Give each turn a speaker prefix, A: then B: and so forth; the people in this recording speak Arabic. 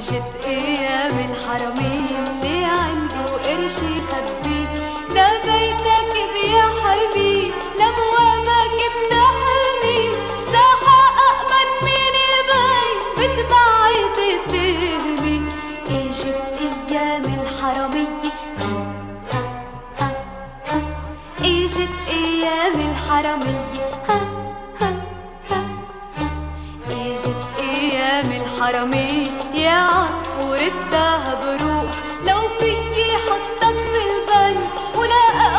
A: اجت ايام الحرمين اللي عنده قرش يخبيه، لبيتك بيا حبيب لابوابك بتحمي، ساحة أأمن من البيت بتبعد التهمي. اجت ايام الحرمية، اجت ايام الحرمية، اجت ايام الحرمية. يا عصفور الدهب روح، لو فيي حطك بالبنك ولا